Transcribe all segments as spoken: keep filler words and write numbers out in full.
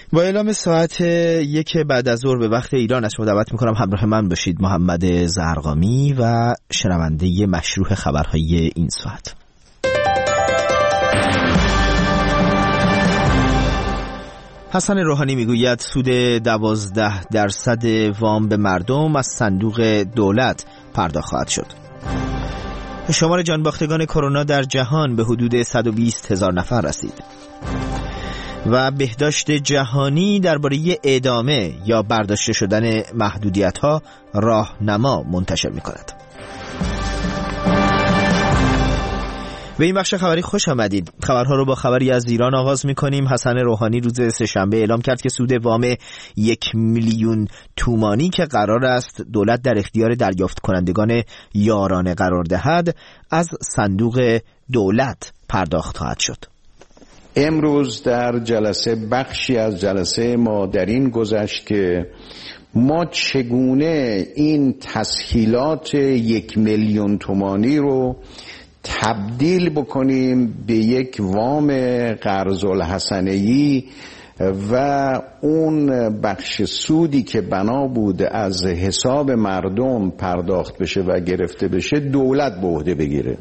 با اعلام ساعت یک بعد از ظهر به وقت ایران از شما دعوت میکنم همراه من باشید. محمد زرقامی و شنونده مشروع خبرهای این ساعت. حسن روحانی میگوید سود دوازده درصد وام به مردم از صندوق دولت پرداخت خواهد شد. شمار جانباختگان کرونا در جهان به حدود صد و بیست هزار نفر رسید. و بهداشت جهانی درباره ادامه یا برداشته شدن محدودیت‌ها راهنما منتشر می‌کند. به این بخش خبری خوش آمدید. خبرها رو با خبری از ایران آغاز می‌کنیم. حسن روحانی روز سه‌شنبه اعلام کرد که سود وام یک میلیون تومانی که قرار است دولت در اختیار دریافت کنندگان یارانه قرار دهد از صندوق دولت پرداخت خواهد شد. امروز در جلسه بخشی از جلسه ما در این گذشت که ما چگونه این تسهیلات یک میلیون تومانی رو تبدیل بکنیم به یک وام قرض الحسنه‌ای و اون بخش سودی که بنا بود از حساب مردم پرداخت بشه و گرفته بشه دولت به عهده بگیره.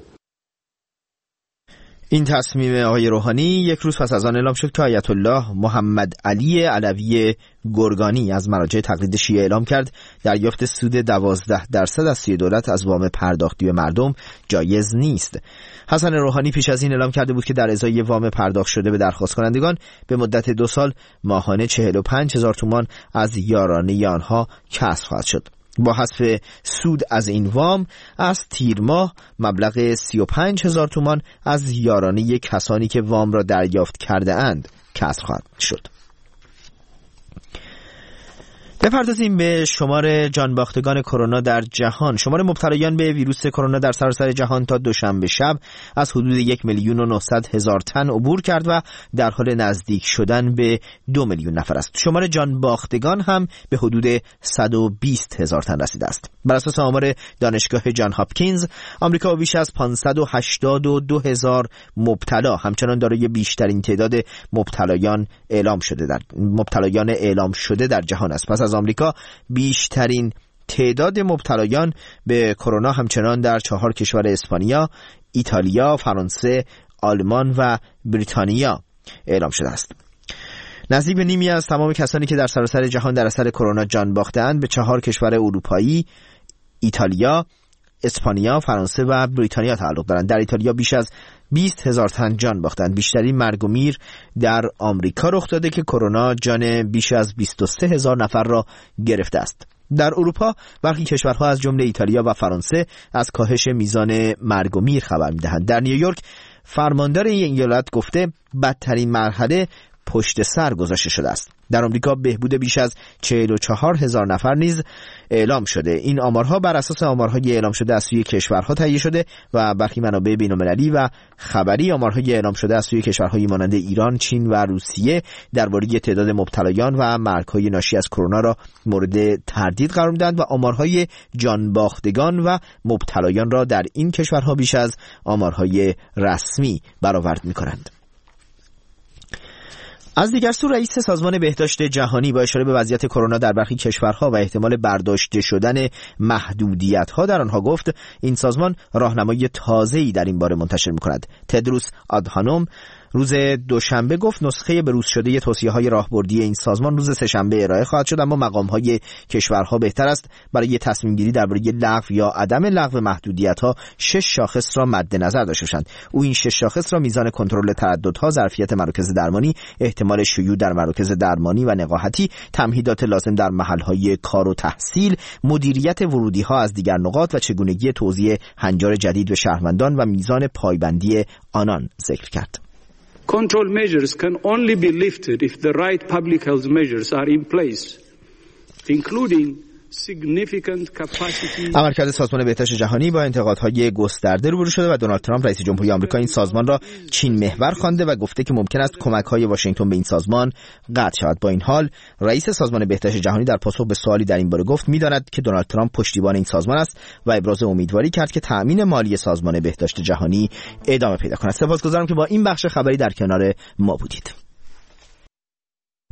این تصمیم آقای روحانی یک روز پس از آن اعلام شد که آیت الله محمد علی علوی گرگانی از مراجع تقلید شیعه اعلام کرد دریافت سود دوازده درصد از سوی دولت از وام پرداختی به مردم جایز نیست. حسن روحانی پیش از این اعلام کرده بود که در ازای وام پرداخت شده به درخواست کنندگان به مدت دو سال ماهانه چهل و پنج هزار تومان از یارانه آنها کسر خواهد شد. با حذف سود از این وام از تیر ماه مبلغ سی و پنج هزار تومان از یارانه کسانی که وام را دریافت کرده اند کسر خواهد شد. بپردازیم به شمار جانباختگان کرونا در جهان. شمار مبتلایان به ویروس کرونا در سراسر جهان تا دوشنبه شب از حدود یک میلیون و نهصد هزار تن عبور کرد و در حال نزدیک شدن به دو میلیون نفر است. شمار جانباختگان هم به حدود صد و بیست هزار تن رسیده است. بر اساس آمار دانشگاه جان هاپکینز، آمریکا بیش از پانصد و هشتاد و دو هزار مبتلا همچنان دارای بیشترین تعداد مبتلایان اعلام شده در مبتلایان اعلام شده در جهان است. پس از آمریکا بیشترین تعداد مبتلایان به کرونا همچنان در چهار کشور اسپانیا، ایتالیا، فرانسه، آلمان و بریتانیا اعلام شده است. نزدیک به نیمی از تمام کسانی که در سراسر جهان در اثر کرونا جان باختند به چهار کشور اروپایی، ایتالیا، اسپانیا، فرانسه و بریتانیا تعلق دارند. در ایتالیا بیش از بیست هزار تن جان باختند. بیشترین مرگ و میر در آمریکا رخ داده که کرونا جان بیش از بیست و سه هزار نفر را گرفته است. در اروپا برخی کشورها از جمله ایتالیا و فرانسه از کاهش میزان مرگ و میر خبر می‌دهند. در نیویورک فرماندار این ایالت گفته بدترین مرحله پشت سر گذاشته شده است. در آمریکا بهبود بیش از چهل و چهار هزار نفر نیز اعلام شده. این آمارها بر اساس آمارهای اعلام شده از سوی کشورها تهیه شده و برخی منابع بین‌المللی و خبری آمارهای اعلام شده از سوی کشورهای مانند ایران، چین و روسیه درباره تعداد مبتلایان و مرگ‌های ناشی از کرونا را مورد تردید قرار می‌دهند و آمارهای جانباختگان و مبتلایان را در این کشورها بیش از آمارهای رسمی برآورد می‌کنند. از دیگر سو رئیس سازمان بهداشت جهانی با اشاره به وضعیت کرونا در برخی کشورها و احتمال برداشته شدن محدودیت‌ها در آنها گفت این سازمان راهنمای تازه‌ای در این باره منتشر می‌کند. تدروس آدهانوم روز دوشنبه گفت نسخه بروز شده توصیه‌های راهبردی این سازمان روز سه‌شنبه ارائه خواهد شد، اما مقام‌های کشورها بهتر است برای تصمیم گیری درباره لغو یا عدم لغو محدودیت‌ها شش شاخص را مد نظر داشته باشند. او این شش شاخص را میزان کنترل ترددها، ظرفیت مراکز درمانی، احتمال شیوع در مراکز درمانی و نقاهتی، تمهیدات لازم در محل‌های کار و تحصیل، مدیریت ورودی‌ها از دیگر نقاط و چگونگی توزیع هنجار جدید به شهروندان و میزان پایبندی آنان ذکر کرد. Control measures can only be lifted if the right public health measures are in place, including عملکرد سازمان بهداشت جهانی با انتقادهای گسترده روبرو شده و دونالد ترامپ رئیس جمهوری آمریکا این سازمان را چین محور خوانده و گفته که ممکن است کمک‌های واشنگتن به این سازمان قطع شود. با این حال رئیس سازمان بهداشت جهانی در پاسخ به سوالی در این باره گفت می‌داند که دونالد ترامپ پشتیبان این سازمان است و ابراز امیدواری کرد که تأمین مالی سازمان بهداشت جهانی ادامه پیدا کند. سپاسگزارم که با این بخش خبری در کنار ما بودید.